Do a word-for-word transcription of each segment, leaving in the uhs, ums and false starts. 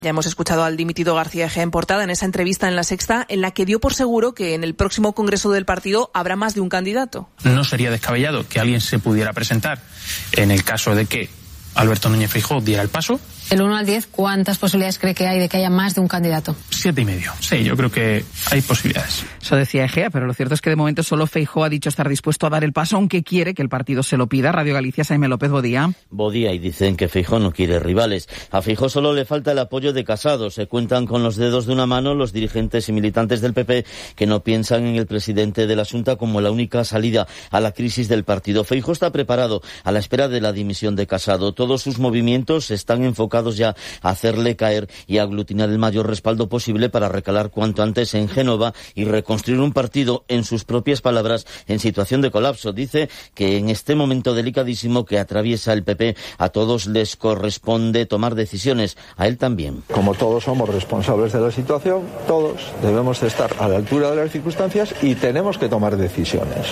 Ya hemos escuchado al dimitido García Egea en portada en esa entrevista en La Sexta, en la que dio por seguro que en el próximo congreso del partido habrá más de un candidato. No sería descabellado que alguien se pudiera presentar en el caso de que Alberto Núñez Feijóo diera el paso. Del uno al diez, ¿cuántas posibilidades cree que hay de que haya más de un candidato? Siete y medio. Sí, yo creo que hay posibilidades. Eso decía Egea, pero lo cierto es que de momento solo Feijóo ha dicho estar dispuesto a dar el paso, aunque quiere que el partido se lo pida. Radio Galicia, Jaime López, Bodía. Bodía, y dicen que Feijóo no quiere rivales. A Feijóo solo le falta el apoyo de Casado. Se cuentan con los dedos de una mano los dirigentes y militantes del P P que no piensan en el presidente de la Xunta como la única salida a la crisis del partido. Feijóo está preparado a la espera de la dimisión de Casado. Todos sus movimientos están enfocados ya a hacerle caer y aglutinar el mayor respaldo posible para recalar cuanto antes en Génova y reconstruir un partido, en sus propias palabras, en situación de colapso. Dice que en este momento delicadísimo que atraviesa el P P a todos les corresponde tomar decisiones, a él también. Como todos somos responsables de la situación, todos debemos de estar a la altura de las circunstancias y tenemos que tomar decisiones.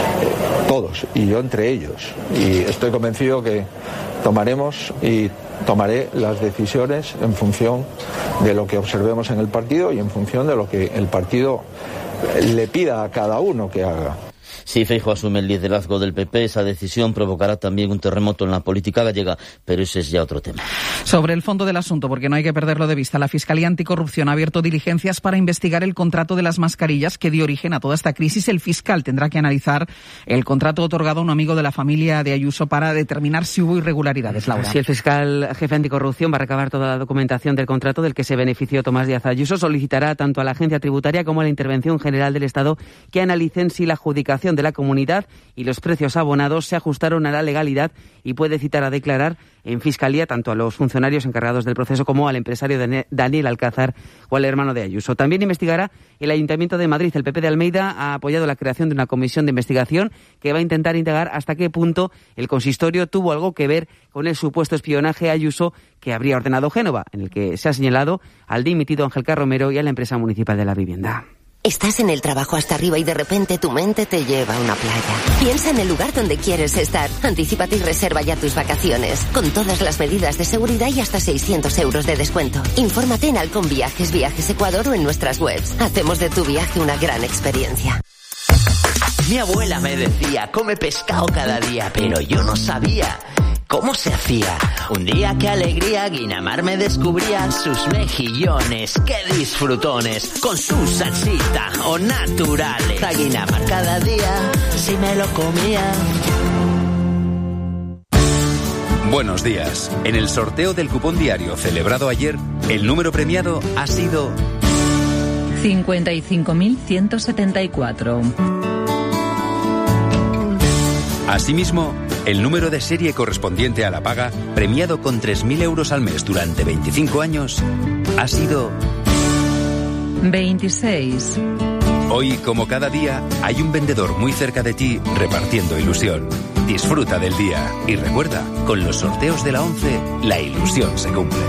Todos, y yo entre ellos. Y estoy convencido que tomaremos y tomaré las decisiones en función de lo que observemos en el partido y en función de lo que el partido le pida a cada uno que haga. Si Feijóo asume el liderazgo del P P, esa decisión provocará también un terremoto en la política gallega, pero ese es ya otro tema. Sobre el fondo del asunto, porque no hay que perderlo de vista, la Fiscalía Anticorrupción ha abierto diligencias para investigar el contrato de las mascarillas que dio origen a toda esta crisis. El fiscal tendrá que analizar el contrato otorgado a un amigo de la familia de Ayuso para determinar si hubo irregularidades, Laura. Si el fiscal jefe anticorrupción va a recabar toda la documentación del contrato del que se benefició Tomás Díaz Ayuso, solicitará tanto a la Agencia Tributaria como a la Intervención General del Estado que analicen si la adjudicación de la comunidad y los precios abonados se ajustaron a la legalidad, y puede citar a declarar en Fiscalía tanto a los funcionarios encargados del proceso como al empresario Daniel Alcázar o al hermano de Ayuso. También investigará el Ayuntamiento de Madrid. El P P de Almeida ha apoyado la creación de una comisión de investigación que va a intentar indagar hasta qué punto el consistorio tuvo algo que ver con el supuesto espionaje a Ayuso que habría ordenado Génova, en el que se ha señalado al dimitido Ángel Carromero y a la empresa municipal de la vivienda. Estás en el trabajo hasta arriba y de repente tu mente te lleva a una playa. Piensa en el lugar donde quieres estar. Anticípate y reserva ya tus vacaciones. Con todas las medidas de seguridad y hasta seiscientos euros de descuento. Infórmate en Halcón Viajes, Viajes Ecuador o en nuestras webs. Hacemos de tu viaje una gran experiencia. Mi abuela me decía, come pescado cada día, pero yo no sabía cómo se hacía. Un día, qué alegría, Guinamar me descubría sus mejillones, qué disfrutones, con su salsita o naturales. A Guinamar cada día, si me lo comía. Buenos días. En el sorteo del cupón diario celebrado ayer, el número premiado ha sido cincuenta y cinco mil ciento setenta y cuatro. Asimismo, el número de serie correspondiente a la paga, premiado con tres mil euros al mes durante veinticinco años, ha sido veintiséis. Hoy, como cada día, hay un vendedor muy cerca de ti repartiendo ilusión. Disfruta del día y recuerda, con los sorteos de la ONCE, la ilusión se cumple.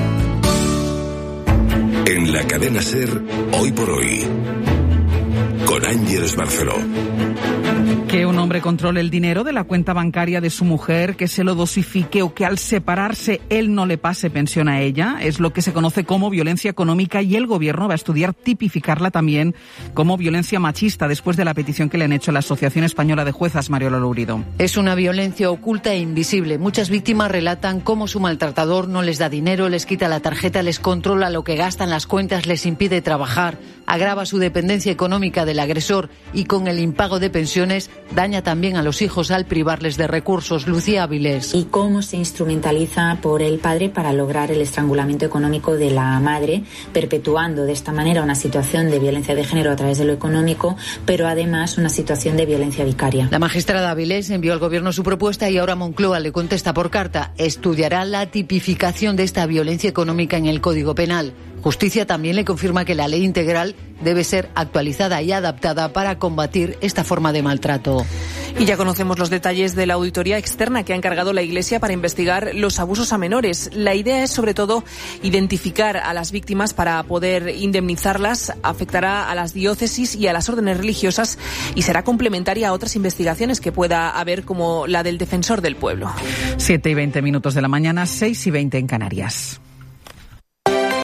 En la cadena SER, Hoy por Hoy, con Ángeles Barceló. Que un hombre controle el dinero de la cuenta bancaria de su mujer, que se lo dosifique o que al separarse él no le pase pensión a ella, es lo que se conoce como violencia económica, y el gobierno va a estudiar tipificarla también como violencia machista después de la petición que le han hecho la Asociación Española de Juezas, Mariola Lourido. Es una violencia oculta e invisible. Muchas víctimas relatan cómo su maltratador no les da dinero, les quita la tarjeta, les controla lo que gastan, las cuentas, les impide trabajar, agrava su dependencia económica del agresor y con el impago de pensiones daña también a los hijos al privarles de recursos. Lucía Áviles. Y cómo se instrumentaliza por el padre para lograr el estrangulamiento económico de la madre, perpetuando de esta manera una situación de violencia de género a través de lo económico, pero además una situación de violencia vicaria. La magistrada Áviles envió al gobierno su propuesta y ahora Moncloa le contesta por carta. Estudiará la tipificación de esta violencia económica en el Código Penal. Justicia también le confirma que la ley integral debe ser actualizada y adaptada para combatir esta forma de maltrato. Y ya conocemos los detalles de la auditoría externa que ha encargado la Iglesia para investigar los abusos a menores. La idea es, sobre todo, identificar a las víctimas para poder indemnizarlas. Afectará a las diócesis y a las órdenes religiosas y será complementaria a otras investigaciones que pueda haber, como la del Defensor del Pueblo. Siete y veinte minutos de la mañana, seis y veinte en Canarias.